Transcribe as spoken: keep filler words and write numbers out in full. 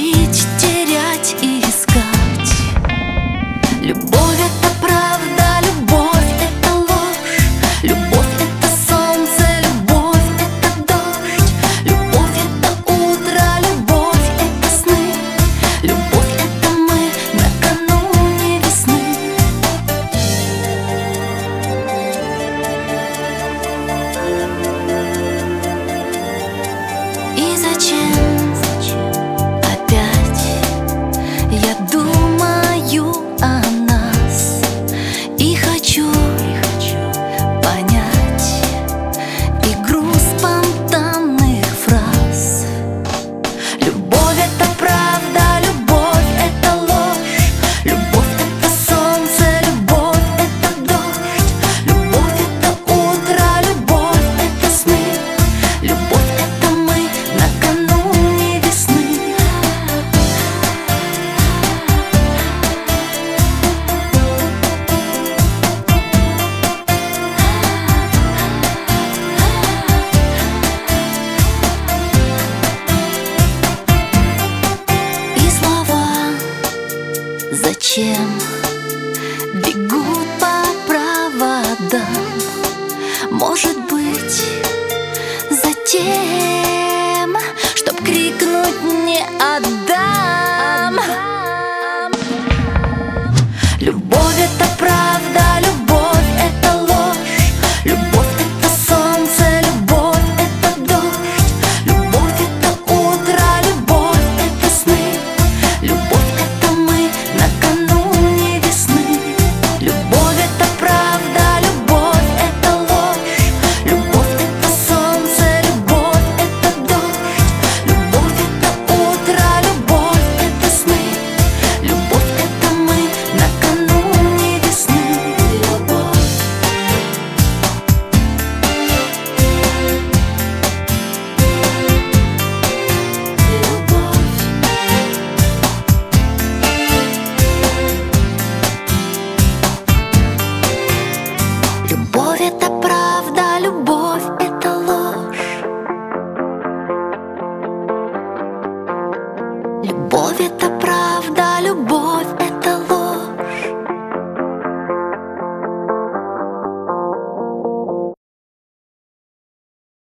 любить, терять и искать. Любовь — это правда, любовь — это ложь. Любовь — это солнце, любовь — это дождь. Любовь — это утро, любовь — это сны. Любовь — это мы накануне весны. И зачем опять я думаю о нас и хочу понять игру спонтанных фраз. Любовь — это правда, любовь — это ложь. Любовь — это солнце, любовь — это дождь. Любовь — это утро, любовь — это сны. Любовь — это мы накануне весны. И слова зачем бегут по проводам? Может быть, затем, чтоб крикнуть «не отдам». Любовь — это правда, любовь — это ложь. Любовь — это солнце, любовь — это дождь. Любовь — это утро, любовь — это сны. Любовь — это мы накануне весны. Любовь — это правда, любовь — это ложь. Любовь — это солнце, любовь — это дождь. Любовь — это утро, любовь — это сны. Любовь — это мы накануне весны. Любовь. Любовь — это правда, любовь — это ложь. Любовь — это правда, любовь — это